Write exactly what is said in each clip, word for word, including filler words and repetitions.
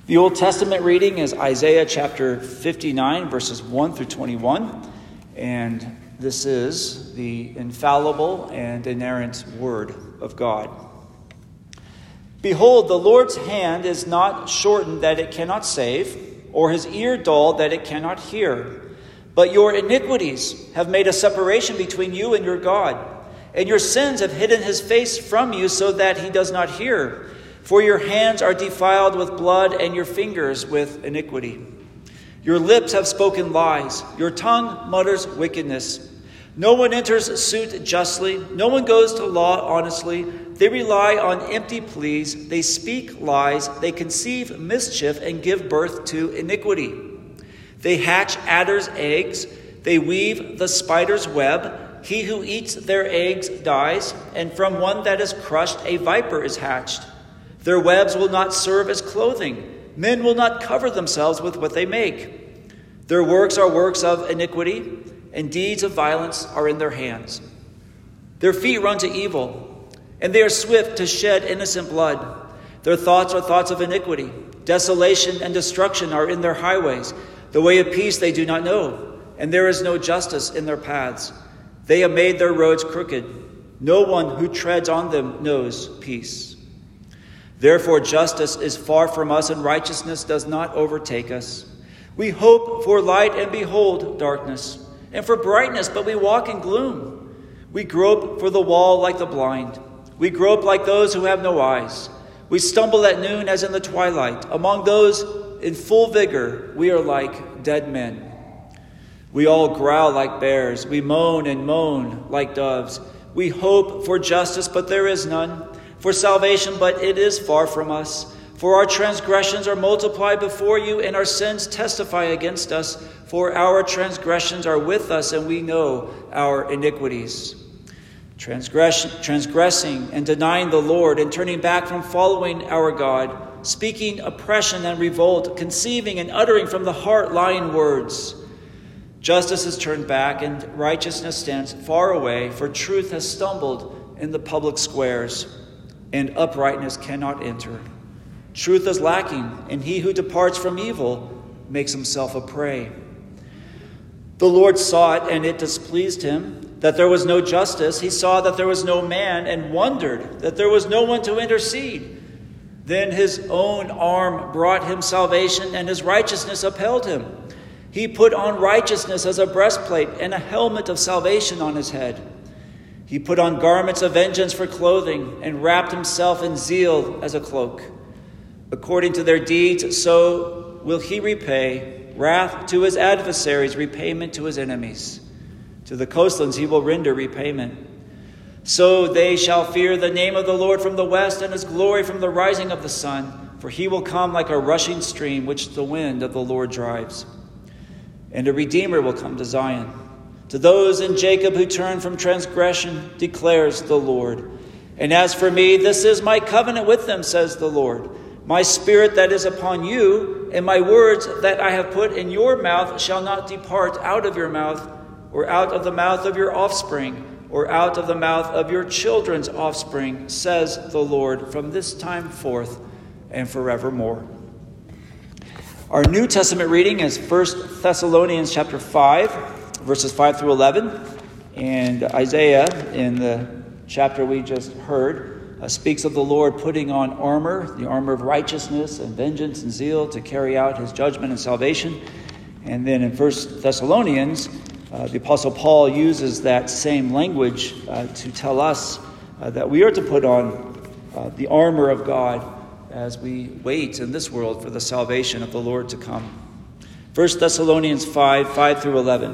The Old Testament reading is Isaiah chapter fifty-nine, verses one through twenty-one. And this is the infallible and inerrant word of God. Behold, the Lord's hand is not shortened that it cannot save, or his ear dull that it cannot hear. But your iniquities have made a separation between you and your God, and your sins have hidden his face from you so that he does not hear. For your hands are defiled with blood, and your fingers with iniquity. Your lips have spoken lies. Your tongue mutters wickedness. No one enters suit justly. No one goes to law honestly. They rely on empty pleas. They speak lies. They conceive mischief and give birth to iniquity. They hatch adder's eggs. They weave the spider's web. He who eats their eggs dies, and from one that is crushed a viper is hatched. Their webs will not serve as clothing. Men will not cover themselves with what they make. Their works are works of iniquity, and deeds of violence are in their hands. Their feet run to evil, and they are swift to shed innocent blood. Their thoughts are thoughts of iniquity. Desolation and destruction are in their highways. The way of peace they do not know, and there is no justice in their paths. They have made their roads crooked. No one who treads on them knows peace. Therefore justice is far from us, and righteousness does not overtake us. We hope for light, and behold darkness, and for brightness, but we walk in gloom. We grope for the wall like the blind. We grope like those who have no eyes. We stumble at noon as in the twilight. Among those in full vigor, we are like dead men. We all growl like bears. We moan and moan like doves. We hope for justice, but there is none. For salvation, but it is far from us. For our transgressions are multiplied before you, and our sins testify against us. For our transgressions are with us, and we know our iniquities. Transgression, transgressing and denying the Lord, and turning back from following our God, speaking oppression and revolt, conceiving and uttering from the heart lying words. Justice is turned back, and righteousness stands far away, for truth has stumbled in the public squares, and uprightness cannot enter. Truth is lacking, and he who departs from evil makes himself a prey. The Lord saw it, and it displeased him, that there was no justice. He saw that there was no man, and wondered that there was no one to intercede. Then his own arm brought him salvation, and his righteousness upheld him. He put on righteousness as a breastplate, and a helmet of salvation on his head. He put on garments of vengeance for clothing, and wrapped himself in zeal as a cloak. According to their deeds, so will he repay wrath to his adversaries, repayment to his enemies. To the coastlands he will render repayment. So they shall fear the name of the Lord from the west, and his glory from the rising of the sun. For he will come like a rushing stream, which the wind of the Lord drives. And a Redeemer will come to Zion. To those in Jacob who turn from transgression, declares the Lord. And as for me, this is my covenant with them, says the Lord. My spirit that is upon you, and my words that I have put in your mouth shall not depart out of your mouth, or out of the mouth of your offspring, or out of the mouth of your children's offspring, says the Lord, from this time forth and forevermore. Our New Testament reading is First Thessalonians chapter five, verses five through eleven. And Isaiah, in the chapter we just heard, uh, speaks of the Lord putting on armor, the armor of righteousness and vengeance and zeal to carry out his judgment and salvation. And then in First Thessalonians, uh, the Apostle Paul uses that same language uh, to tell us uh, that we are to put on uh, the armor of God as we wait in this world for the salvation of the Lord to come. First Thessalonians five, five through eleven.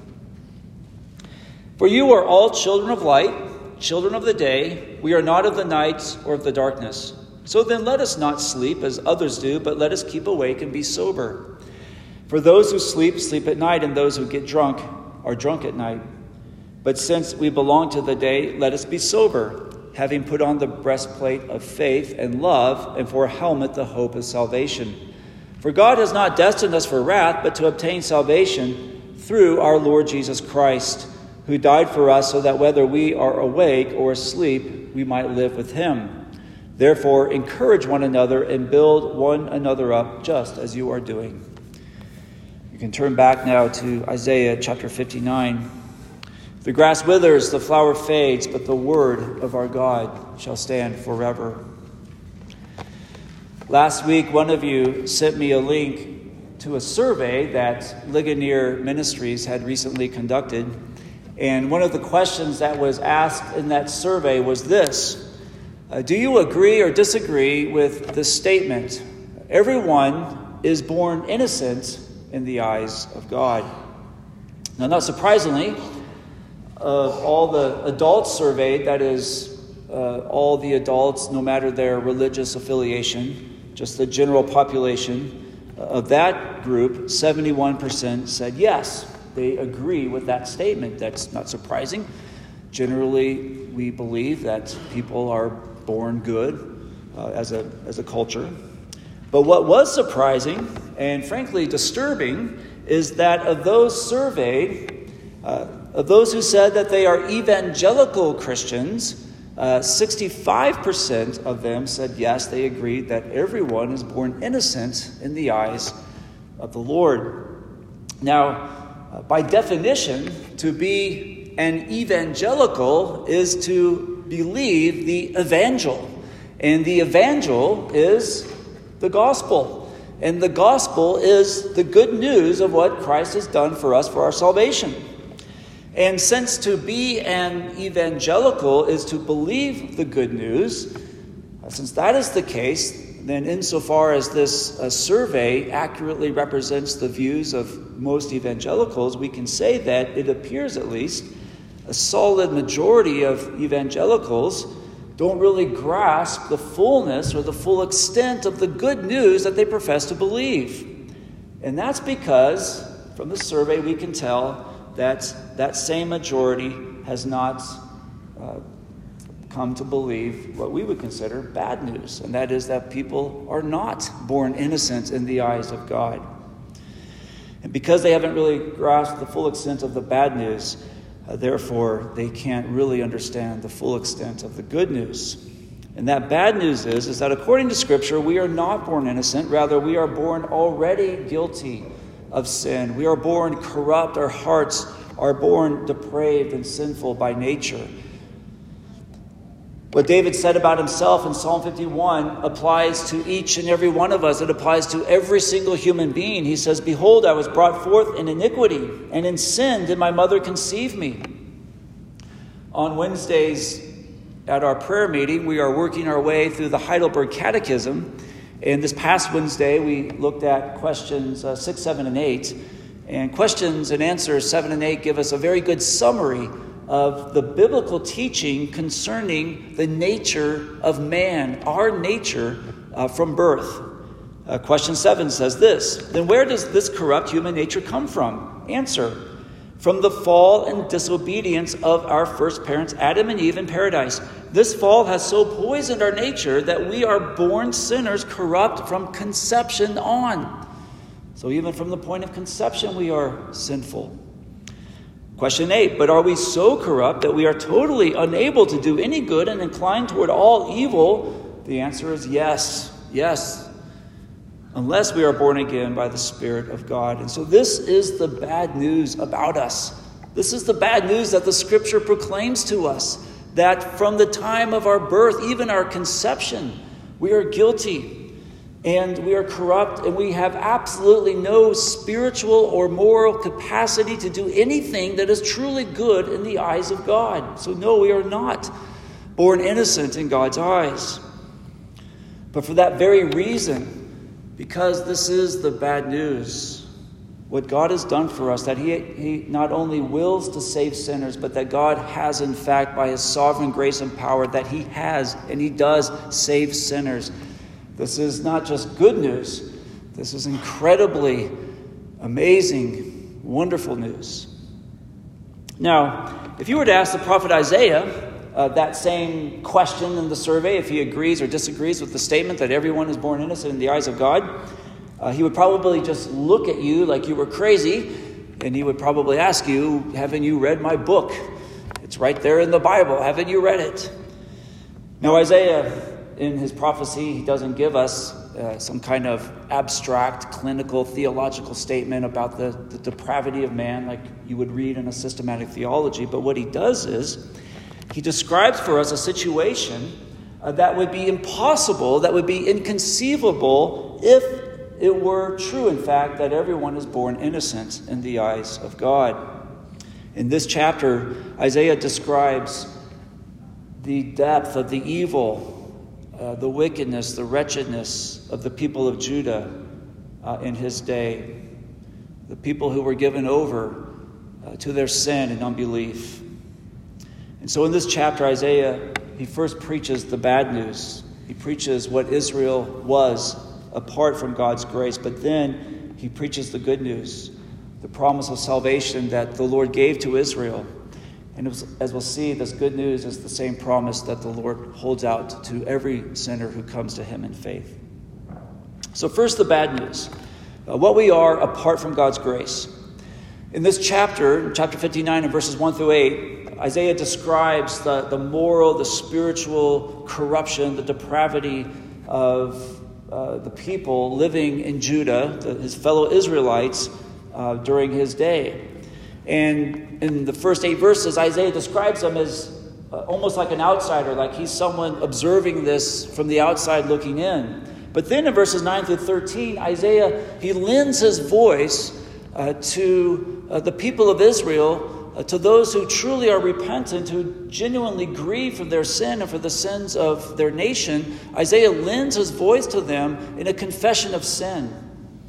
For you are all children of light, children of the day. We are not of the night or of the darkness. So then let us not sleep as others do, but let us keep awake and be sober. For those who sleep, sleep at night, and those who get drunk are drunk at night. But since we belong to the day, let us be sober, having put on the breastplate of faith and love, and for a helmet the hope of salvation. For God has not destined us for wrath, but to obtain salvation through our Lord Jesus Christ, who died for us so that whether we are awake or asleep, we might live with him. Therefore, encourage one another and build one another up, just as you are doing. You can turn back now to Isaiah chapter fifty-nine. The grass withers, the flower fades, but the word of our God shall stand forever. Last week, one of you sent me a link to a survey that Ligonier Ministries had recently conducted. And one of the questions that was asked in that survey was this. Uh, do you agree or disagree with the statement, everyone is born innocent in the eyes of God? Now, not surprisingly, of all the adults surveyed, that is, uh, all the adults, no matter their religious affiliation, just the general population of that group, seventy-one percent said yes, they agree with that statement. That's not surprising. Generally, we believe that people are born good uh, as a as a culture. But what was surprising and frankly disturbing is that of those surveyed, uh, of those who said that they are evangelical Christians, uh, sixty-five percent of them said yes, they agreed that everyone is born innocent in the eyes of the Lord. Now, uh, by definition, to be an evangelical is to believe the evangel. And the evangel is the gospel. And the gospel is the good news of what Christ has done for us for our salvation. And since to be an evangelical is to believe the good news, since that is the case, then insofar as this uh, survey accurately represents the views of most evangelicals, we can say that it appears at least a solid majority of evangelicals don't really grasp the fullness or the full extent of the good news that they profess to believe. And that's because, from the survey, we can tell that that same majority has not uh, come to believe what we would consider bad news, and that is that people are not born innocent in the eyes of God. And because they haven't really grasped the full extent of the bad news, Uh, therefore, they can't really understand the full extent of the good news. And that bad news is, is that according to Scripture, we are not born innocent. Rather, we are born already guilty of sin. We are born corrupt. Our hearts are born depraved and sinful by nature. What David said about himself in Psalm fifty-one applies to each and every one of us. It applies to every single human being. He says, "Behold, I was brought forth in iniquity, and in sin did my mother conceive me." On Wednesdays at our prayer meeting, we are working our way through the Heidelberg Catechism. And this past Wednesday, we looked at questions uh, six, seven, and eight. And questions and answers seven and eight give us a very good summary of the biblical teaching concerning the nature of man, our nature uh, from birth. Uh, question seven says this, "Then where does this corrupt human nature come from?" Answer, "From the fall and disobedience of our first parents, Adam and Eve in paradise. This fall has so poisoned our nature that we are born sinners, corrupt from conception on." So even from the point of conception, we are sinful. Question eight, "But are we so corrupt that we are totally unable to do any good and inclined toward all evil?" The answer is yes, yes, unless we are born again by the Spirit of God. And so this is the bad news about us. This is the bad news that the Scripture proclaims to us, that from the time of our birth, even our conception, we are guilty. And we are corrupt, and we have absolutely no spiritual or moral capacity to do anything that is truly good in the eyes of God. So no, we are not born innocent in God's eyes. But for that very reason, because this is the bad news, what God has done for us, that he, he not only wills to save sinners, but that God has, in fact, by his sovereign grace and power, that he has and he does save sinners. This is not just good news. This is incredibly amazing, wonderful news. Now, if you were to ask the prophet Isaiah uh, that same question in the survey, if he agrees or disagrees with the statement that everyone is born innocent in the eyes of God, uh, he would probably just look at you like you were crazy, and he would probably ask you, "Haven't you read my book? It's right there in the Bible. Haven't you read it?" Now, Isaiah in his prophecy, he doesn't give us uh, some kind of abstract, clinical, theological statement about the, the depravity of man like you would read in a systematic theology. But what he does is he describes for us a situation uh, that would be impossible, that would be inconceivable if it were true, in fact, that everyone is born innocent in the eyes of God. In this chapter, Isaiah describes the depth of the evil, uh, the wickedness, the wretchedness of the people of Judah uh, in his day, the people who were given over uh, to their sin and unbelief. And so in this chapter, Isaiah, he first preaches the bad news. He preaches what Israel was apart from God's grace, but then he preaches the good news, the promise of salvation that the Lord gave to Israel. And as we'll see, this good news is the same promise that the Lord holds out to every sinner who comes to him in faith. So first, the bad news. Uh, what we are apart from God's grace. In this chapter, chapter fifty-nine and verses one through eight, Isaiah describes the, the moral, the spiritual corruption, the depravity of uh, the people living in Judah, the, his fellow Israelites, uh, during his day. And in the first eight verses, Isaiah describes them as uh, almost like an outsider, like he's someone observing this from the outside looking in. But then in verses nine through thirteen, Isaiah, he lends his voice uh, to uh, the people of Israel, uh, to those who truly are repentant, who genuinely grieve for their sin and for the sins of their nation. Isaiah lends his voice to them in a confession of sin.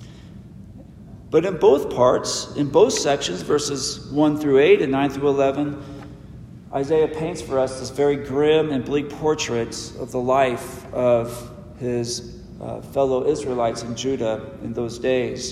But in both parts, in both sections, verses one through eight and nine through eleven, Isaiah paints for us this very grim and bleak portrait of the life of his uh, fellow Israelites in Judah in those days.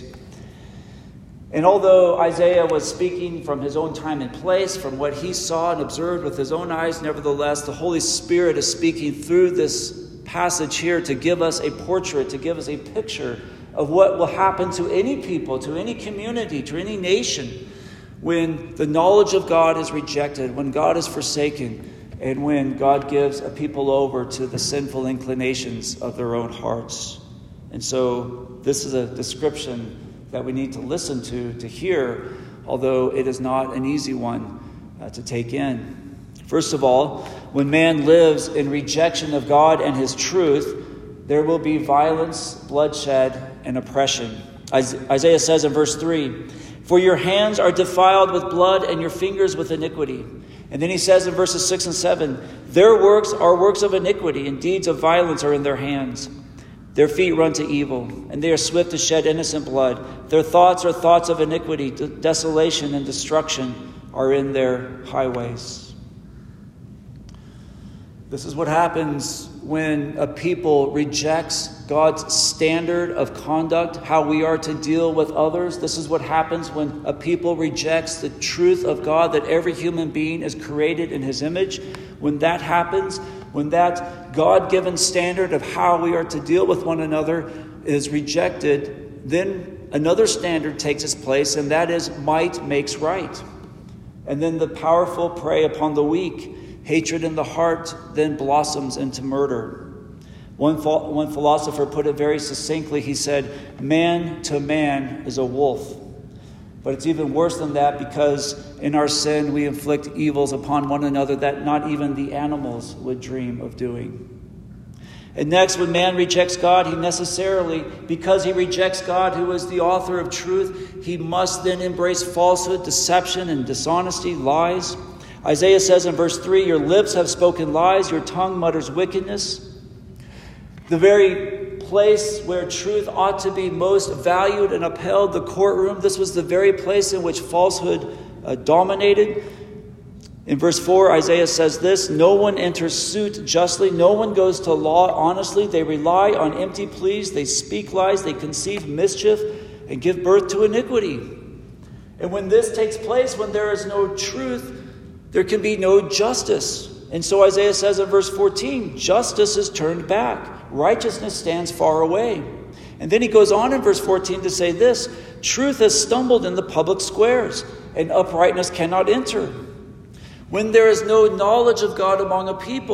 And although Isaiah was speaking from his own time and place, from what he saw and observed with his own eyes, nevertheless, the Holy Spirit is speaking through this passage here to give us a portrait, to give us a picture of what will happen to any people, to any community, to any nation, when the knowledge of God is rejected, when God is forsaken, and when God gives a people over to the sinful inclinations of their own hearts. And so this is a description that we need to listen to, to hear, although it is not an easy one uh, to take in. First of all, when man lives in rejection of God and his truth, there will be violence, bloodshed, and oppression. Isaiah says in verse three, "For your hands are defiled with blood and your fingers with iniquity." And then he says in verses six and seven, "Their works are works of iniquity, and deeds of violence are in their hands. Their feet run to evil, and they are swift to shed innocent blood. Their thoughts are thoughts of iniquity. Desolation and destruction are in their highways." This is what happens when a people rejects God's standard of conduct, how we are to deal with others. This is what happens when a people rejects the truth of God, that every human being is created in his image. When that happens, when that God-given standard of how we are to deal with one another is rejected, then another standard takes its place, and that is might makes right. And then the powerful prey upon the weak. Hatred in the heart then blossoms into murder. One, one philosopher put it very succinctly. He said, "Man to man is a wolf." But it's even worse than that, because in our sin we inflict evils upon one another that not even the animals would dream of doing. And next, when man rejects God, he necessarily, because he rejects God, who is the author of truth, he must then embrace falsehood, deception, and dishonesty, lies. Isaiah says in verse three, "Your lips have spoken lies, your tongue mutters wickedness." The very place where truth ought to be most valued and upheld, the courtroom, this was the very place in which falsehood uh, dominated. In verse four, Isaiah says this, "No one enters suit justly, no one goes to law honestly. They rely on empty pleas, they speak lies, they conceive mischief, and give birth to iniquity." And when this takes place, when there is no truth, there can be no justice. And so Isaiah says in verse fourteen, justice is turned back. Righteousness stands far away. And then he goes on in verse fourteen to say this, "Truth has stumbled in the public squares, and uprightness cannot enter." When there is no knowledge of God among a people,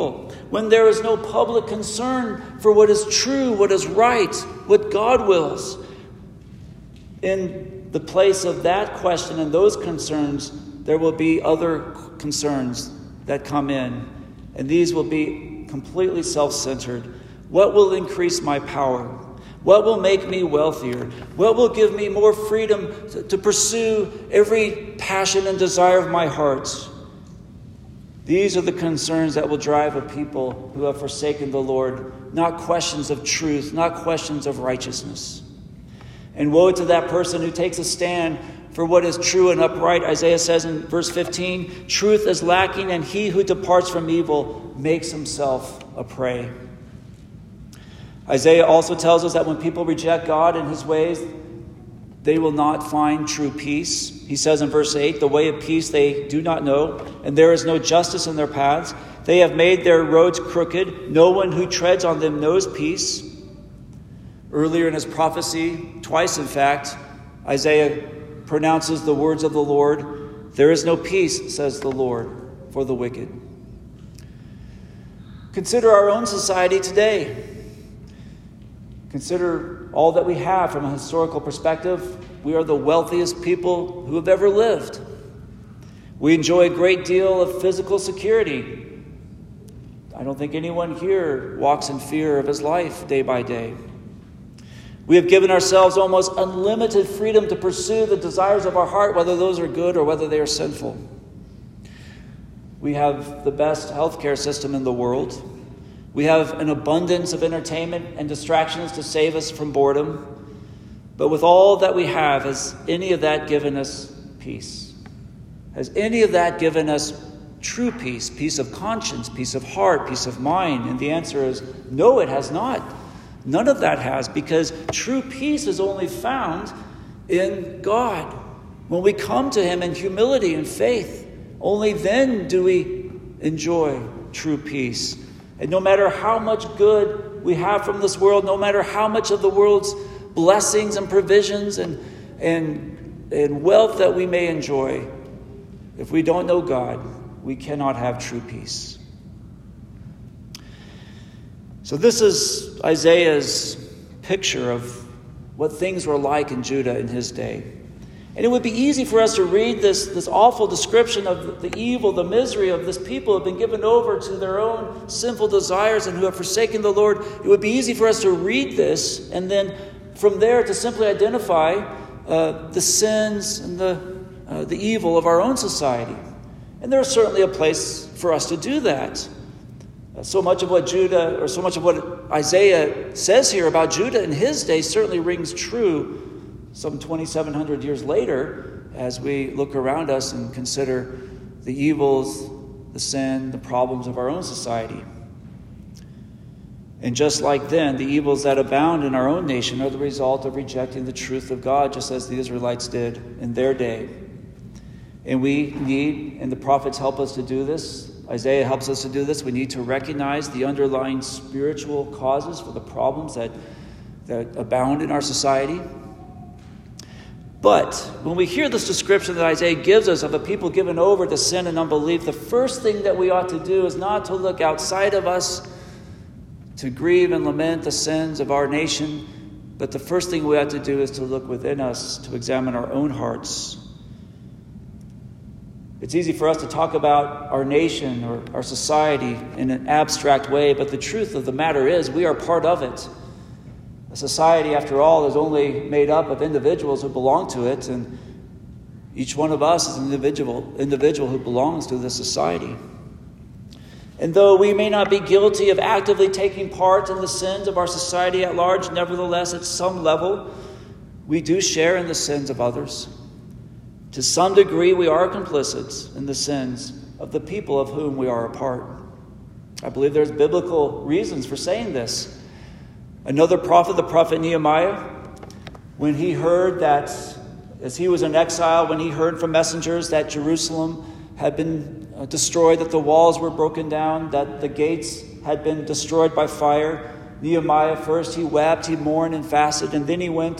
when there is no public concern for what is true, what is right, what God wills. In the place of that question and those concerns, there will be other concerns that come in, and these will be completely self-centered. What will increase my power? What will make me wealthier? What will give me more freedom to, to pursue every passion and desire of my heart? These are the concerns that will drive a people who have forsaken the Lord, not questions of truth, not questions of righteousness. And woe to that person who takes a stand for what is true and upright. Isaiah says in verse fifteen, truth is lacking, and he who departs from evil makes himself a prey. Isaiah also tells us that when people reject God and his ways, they will not find true peace. He says in verse eight, the way of peace they do not know, and there is no justice in their paths. They have made their roads crooked. No one who treads on them knows peace. Earlier in his prophecy, twice in fact, Isaiah pronounces the words of the Lord. There is no peace, says the Lord, for the wicked. Consider our own society today. Consider all that we have from a historical perspective. We are the wealthiest people who have ever lived. We enjoy a great deal of physical security. I don't think anyone here walks in fear of his life day by day. We have given ourselves almost unlimited freedom to pursue the desires of our heart, whether those are good or whether they are sinful. We have the best healthcare system in the world. We have an abundance of entertainment and distractions to save us from boredom. But with all that we have, has any of that given us peace? Has any of that given us true peace, peace of conscience, peace of heart, peace of mind? And the answer is no, it has not. None of that has, because true peace is only found in God. When we come to him in humility and faith, only then do we enjoy true peace. And no matter how much good we have from this world, no matter how much of the world's blessings and provisions and, and, and wealth that we may enjoy, if we don't know God, we cannot have true peace. So this is Isaiah's picture of what things were like in Judah in his day. And it would be easy for us to read this, this awful description of the evil, the misery of this people who have been given over to their own sinful desires and who have forsaken the Lord. It would be easy for us to read this and then from there to simply identify uh, the sins and the, uh, the evil of our own society. And there's certainly a place for us to do that. Uh, so much of what Judah, or so much of what Isaiah says here about Judah in his day certainly rings true some twenty-seven hundred years later, as we look around us and consider the evils, the sin, the problems of our own society. And just like then, the evils that abound in our own nation are the result of rejecting the truth of God, just as the Israelites did in their day. And we need, and the prophets help us to do this, Isaiah helps us to do this, we need to recognize the underlying spiritual causes for the problems that, that abound in our society. But when we hear this description that Isaiah gives us of a people given over to sin and unbelief, the first thing that we ought to do is not to look outside of us to grieve and lament the sins of our nation, but the first thing we ought to do is to look within us, to examine our own hearts. It's easy for us to talk about our nation or our society in an abstract way, but the truth of the matter is we are part of it. A society, after all, is only made up of individuals who belong to it, and each one of us is an individual, individual who belongs to this society. And though we may not be guilty of actively taking part in the sins of our society at large, nevertheless, at some level, we do share in the sins of others. To some degree, we are complicit in the sins of the people of whom we are a part. I believe there's biblical reasons for saying this. Another prophet, the prophet Nehemiah, when he heard that, as he was in exile, when he heard from messengers that Jerusalem had been destroyed, that the walls were broken down, that the gates had been destroyed by fire, Nehemiah, first he wept, he mourned and fasted, and then he went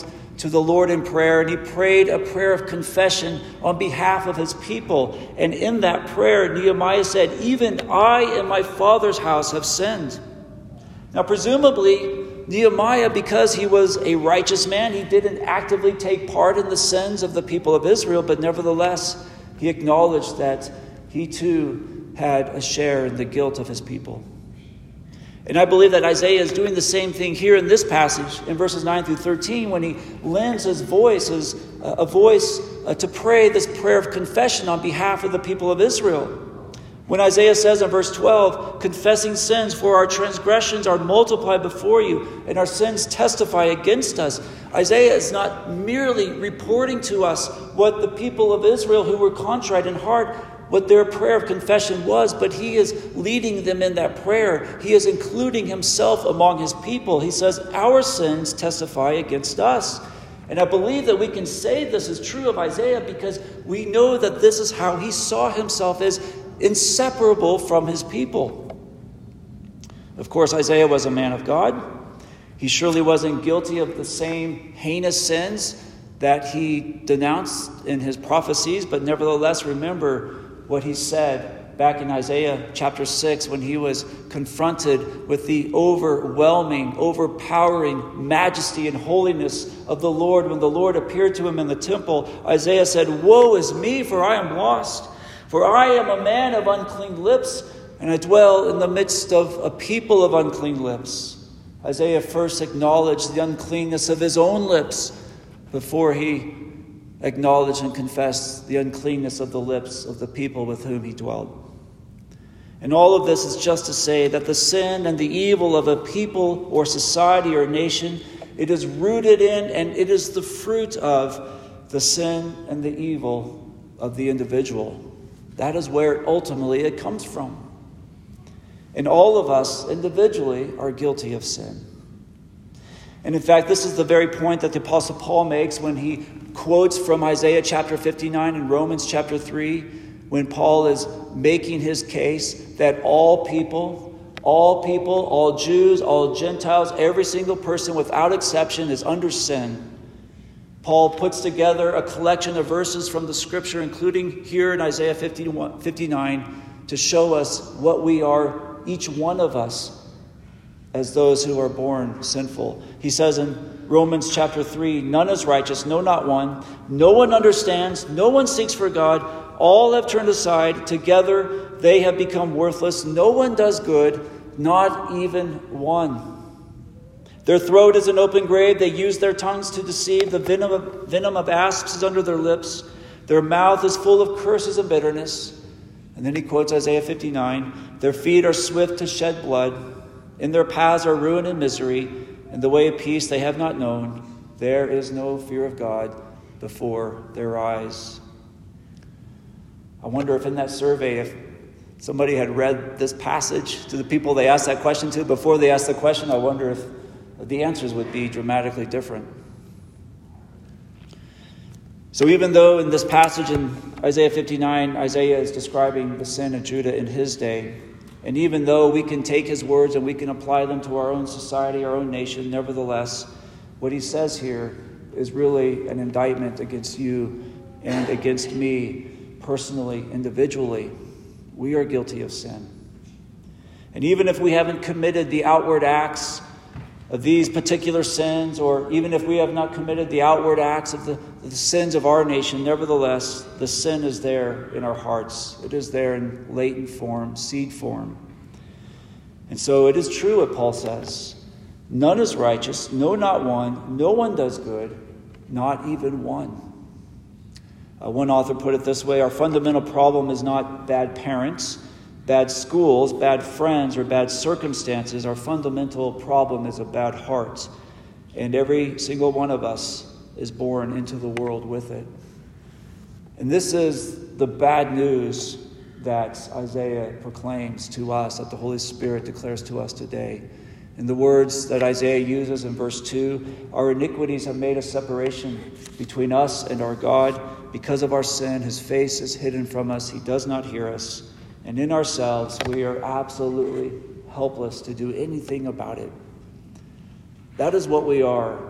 to the Lord in prayer, and he prayed a prayer of confession on behalf of his people. And in that prayer, Nehemiah said, "Even I and my father's house have sinned." Now, presumably, Nehemiah, because he was a righteous man, he didn't actively take part in the sins of the people of Israel, but nevertheless, he acknowledged that he too had a share in the guilt of his people. And I believe that Isaiah is doing the same thing here in this passage, in verses nine through thirteen, when he lends his voice as a voice to pray this prayer of confession on behalf of the people of Israel. When Isaiah says in verse twelve, "Confessing sins, for our transgressions are multiplied before you, and our sins testify against us," Isaiah is not merely reporting to us what the people of Israel who were contrite in heart, what their prayer of confession was, but he is leading them in that prayer. He is including himself among his people. He says, "Our sins testify against us." And I believe that we can say this is true of Isaiah because we know that this is how he saw himself as inseparable from his people. Of course, Isaiah was a man of God. He surely wasn't guilty of the same heinous sins that he denounced in his prophecies, but nevertheless, remember what he said back in Isaiah chapter six when he was confronted with the overwhelming, overpowering majesty and holiness of the Lord. When the Lord appeared to him in the temple, Isaiah said, "Woe is me, for I am lost. For I am a man of unclean lips, and I dwell in the midst of a people of unclean lips." Isaiah first acknowledged the uncleanness of his own lips before he acknowledged and confessed the uncleanness of the lips of the people with whom he dwelled. And all of this is just to say that the sin and the evil of a people or society or nation, it is rooted in and it is the fruit of the sin and the evil of the individual. That is where ultimately it comes from. And all of us individually are guilty of sin. And in fact, this is the very point that the Apostle Paul makes when he quotes from Isaiah chapter fifty-nine and Romans chapter three, when Paul is making his case that all people, all people, all Jews, all Gentiles, every single person without exception is under sin. Paul puts together a collection of verses from the scripture, including here in Isaiah fifty-nine, to show us what we are, each one of us, as those who are born sinful. He says in Romans chapter three, "None is righteous, no, not one. No one understands, no one seeks for God. All have turned aside. Together they have become worthless. No one does good, not even one. Their throat is an open grave. They use their tongues to deceive. The venom of, venom of asps is under their lips. Their mouth is full of curses and bitterness." And then he quotes Isaiah fifty-nine, "Their feet are swift to shed blood. In their paths are ruin and misery. In the way of peace they have not known. There is no fear of God before their eyes." I wonder if in that survey, if somebody had read this passage to the people they asked that question to before they asked the question, I wonder if the answers would be dramatically different. So even though in this passage in Isaiah fifty-nine, Isaiah is describing the sin of Judah in his day, and even though we can take his words and we can apply them to our own society, our own nation, nevertheless, what he says here is really an indictment against you and against me personally, individually. We are guilty of sin. And even if we haven't committed the outward acts of these particular sins, or even if we have not committed the outward acts of the, of the sins of our nation, nevertheless, the sin is there in our hearts. It is there in latent form, seed form. And so it is true what Paul says. None is righteous, no, not one. No one does good, not even one. Uh, one author put it this way: our fundamental problem is not bad parents, bad schools, bad friends, or bad circumstances. Our fundamental problem is a bad heart. And every single one of us is born into the world with it. And this is the bad news that Isaiah proclaims to us, that the Holy Spirit declares to us today. In the words that Isaiah uses in verse two, "Our iniquities have made a separation between us and our God. Because of our sin, his face is hidden from us. He does not hear us. And in ourselves, we are absolutely helpless to do anything about it." That is what we are,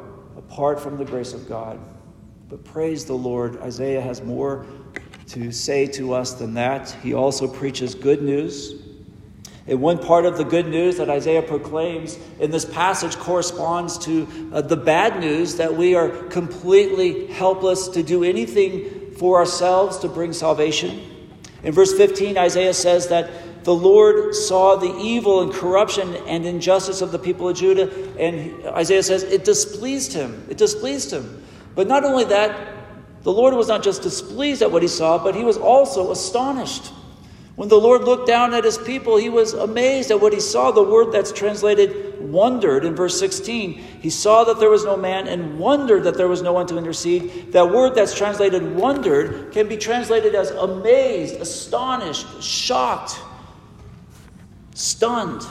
apart from the grace of God. But praise the Lord, Isaiah has more to say to us than that. He also preaches good news. And one part of the good news that Isaiah proclaims in this passage corresponds to uh, the bad news that we are completely helpless to do anything for ourselves to bring salvation. In verse fifteen, Isaiah says that the Lord saw the evil and corruption and injustice of the people of Judah, and Isaiah says it displeased him. It displeased him. But not only that, the Lord was not just displeased at what he saw, but he was also astonished. When the Lord looked down at his people, he was amazed at what he saw. The word that's translated wondered in verse sixteen. He saw that there was no man and wondered that there was no one to intercede. That word that's translated wondered can be translated as amazed, astonished, shocked, stunned.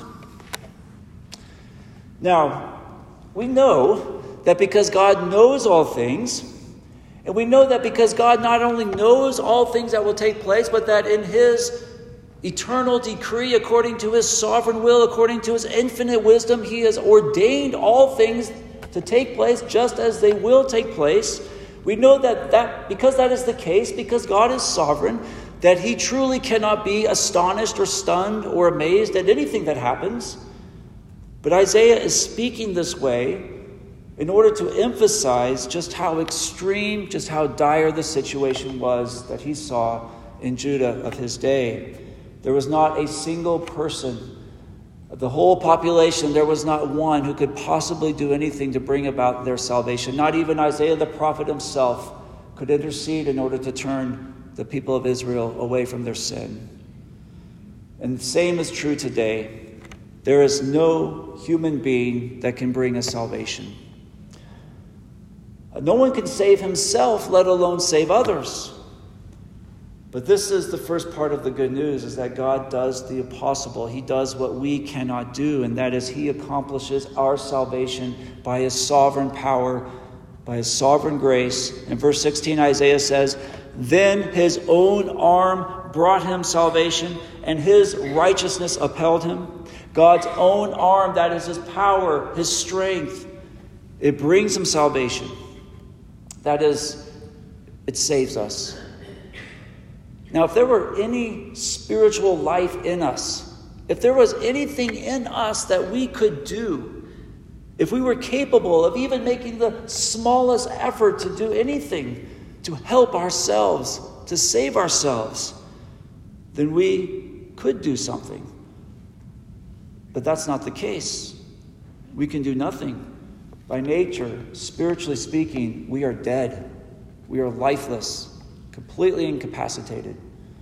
Now, we know that because God knows all things, and we know that because God not only knows all things that will take place, but that in his eternal decree, according to his sovereign will, according to his infinite wisdom, he has ordained all things to take place just as they will take place. We know that, that because that is the case, because God is sovereign, that he truly cannot be astonished or stunned or amazed at anything that happens. But Isaiah is speaking this way in order to emphasize just how extreme, just how dire the situation was that he saw in Judah of his day. There was not a single person of the whole population, there was not one who could possibly do anything to bring about their salvation. Not even Isaiah the prophet himself could intercede in order to turn the people of Israel away from their sin. And the same is true today. There is no human being that can bring us salvation. No one can save himself, let alone save others. But this is the first part of the good news, is that God does the impossible. He does what we cannot do, and that is he accomplishes our salvation by his sovereign power, by his sovereign grace. In verse sixteen, Isaiah says, "Then his own arm brought him salvation, and his righteousness upheld him." God's own arm, that is his power, his strength, it brings him salvation. That is, it saves us. Now, if there were any spiritual life in us, if there was anything in us that we could do, if we were capable of even making the smallest effort to do anything to help ourselves, to save ourselves, then we could do something. But that's not the case. We can do nothing. By nature, spiritually speaking, we are dead. We are lifeless, completely incapacitated.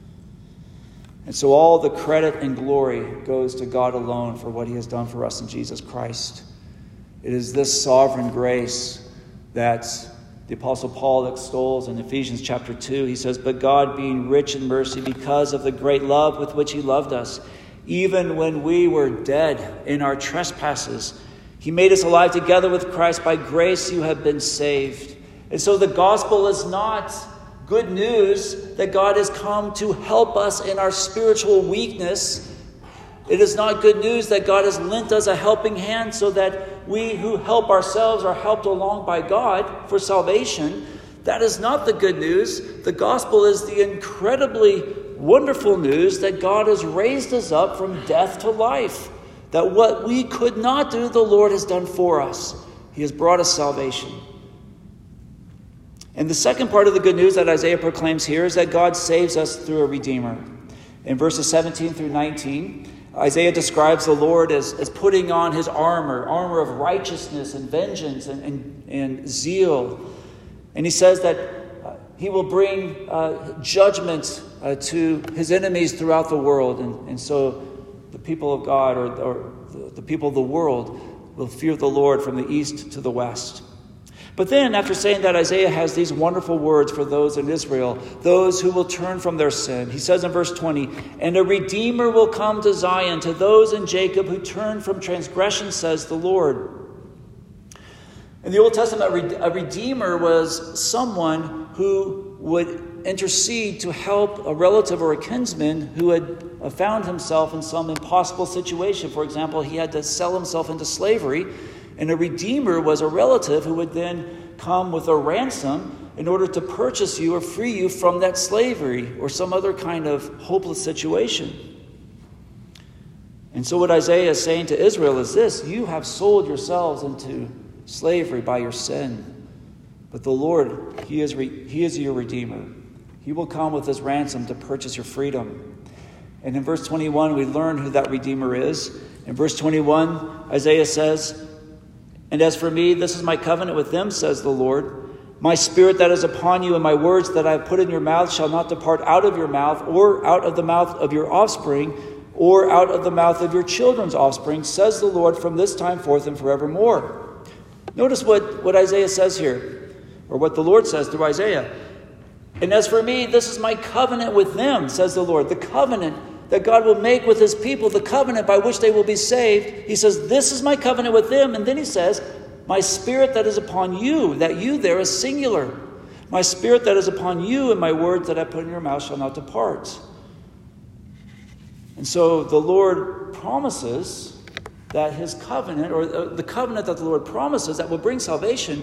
And so all the credit and glory goes to God alone for what he has done for us in Jesus Christ. It is this sovereign grace that the Apostle Paul extols in Ephesians chapter two. He says, "But God, being rich in mercy, because of the great love with which he loved us, even when we were dead in our trespasses, he made us alive together with Christ. By grace you have been saved." And so the gospel is not good news that God has come to help us in our spiritual weakness. It is not good news that God has lent us a helping hand so that we who help ourselves are helped along by God for salvation. That is not the good news. The gospel is the incredibly wonderful news that God has raised us up from death to life. That what we could not do, the Lord has done for us. He has brought us salvation. And the second part of the good news that Isaiah proclaims here is that God saves us through a Redeemer. In verses seventeen through nineteen, Isaiah describes the Lord as, as putting on his armor, armor of righteousness and vengeance and, and, and zeal. And he says that uh, he will bring uh, judgment uh, to his enemies throughout the world. And, and so the people of God, or, or the, the people of the world, will fear the Lord from the east to the west. But then, after saying that, Isaiah has these wonderful words for those in Israel, those who will turn from their sin. He says in verse twenty, "And a Redeemer will come to Zion, to those in Jacob who turn from transgression, says the Lord." In the Old Testament, a Redeemer was someone who would intercede to help a relative or a kinsman who had found himself in some impossible situation. For example, he had to sell himself into slavery. And a redeemer was a relative who would then come with a ransom in order to purchase you or free you from that slavery or some other kind of hopeless situation. And so what Isaiah is saying to Israel is this: you have sold yourselves into slavery by your sin. But the Lord, He is, re- he is your Redeemer. He will come with His ransom to purchase your freedom. And in verse twenty-one, we learn who that Redeemer is. In verse twenty-one, Isaiah says, "And as for me, this is my covenant with them, says the Lord. My spirit that is upon you and my words that I have put in your mouth shall not depart out of your mouth, or out of the mouth of your offspring, or out of the mouth of your children's offspring, says the Lord, from this time forth and forevermore." Notice what, what Isaiah says here, or what the Lord says through Isaiah. "And as for me, this is my covenant with them, says the Lord." The covenant that God will make with His people, the covenant by which they will be saved. He says, this is my covenant with them. And then He says, my spirit that is upon you, that you there is singular. My spirit that is upon you and my words that I put in your mouth shall not depart. And so the Lord promises that His covenant, or the covenant that the Lord promises that will bring salvation,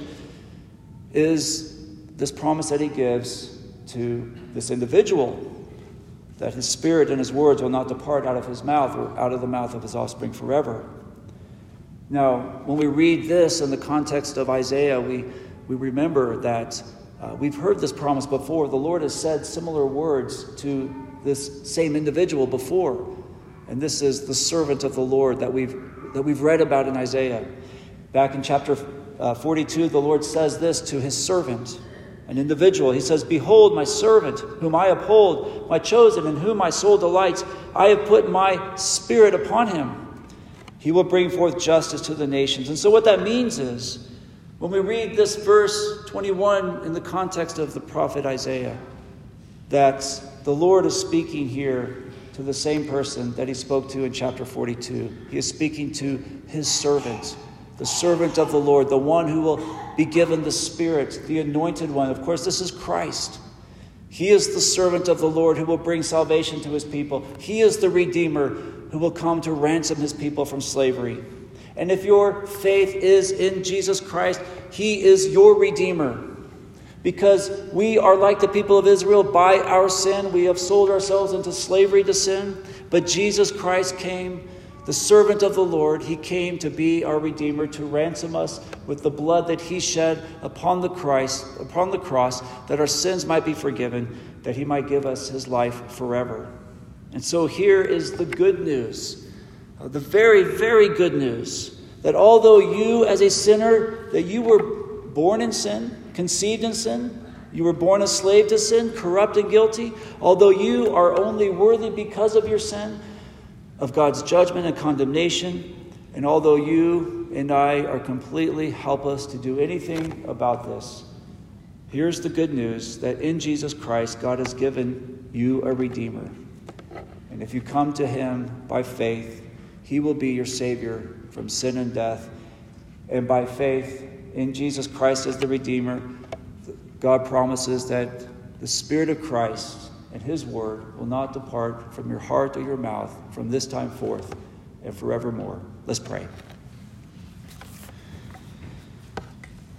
is this promise that He gives to this individual, that His spirit and His words will not depart out of His mouth or out of the mouth of His offspring forever. Now, when we read this in the context of Isaiah, we, we remember that uh, we've heard this promise before. The Lord has said similar words to this same individual before. And this is the servant of the Lord that we've, that we've read about in Isaiah. Back in chapter uh, forty-two, the Lord says this to His servant, an individual. He says, "Behold, my servant, whom I uphold, my chosen, in whom my soul delights. I have put my spirit upon him. He will bring forth justice to the nations." And so what that means is, when we read this verse twenty-one in the context of the prophet Isaiah, that the Lord is speaking here to the same person that He spoke to in chapter forty-two. He is speaking to His servant, the servant of the Lord, the one who will be given the Spirit, the anointed one. Of course, this is Christ. He is the servant of the Lord who will bring salvation to His people. He is the Redeemer who will come to ransom His people from slavery. And if your faith is in Jesus Christ, He is your Redeemer. Because we are like the people of Israel. By our sin, we have sold ourselves into slavery to sin. But Jesus Christ came, the servant of the Lord. He came to be our Redeemer, to ransom us with the blood that He shed upon the Christ, upon the cross, that our sins might be forgiven, that He might give us His life forever. And so here is the good news, uh, the very, very good news, that although you as a sinner, that you were born in sin, conceived in sin, you were born a slave to sin, corrupt and guilty, although you are only worthy because of your sin of God's judgment and condemnation, and although you and I are completely helpless to do anything about this, here's the good news, that in Jesus Christ, God has given you a Redeemer. And if you come to Him by faith, He will be your Savior from sin and death. And by faith in Jesus Christ as the Redeemer, God promises that the Spirit of Christ and His word will not depart from your heart or your mouth from this time forth and forevermore. Let's pray.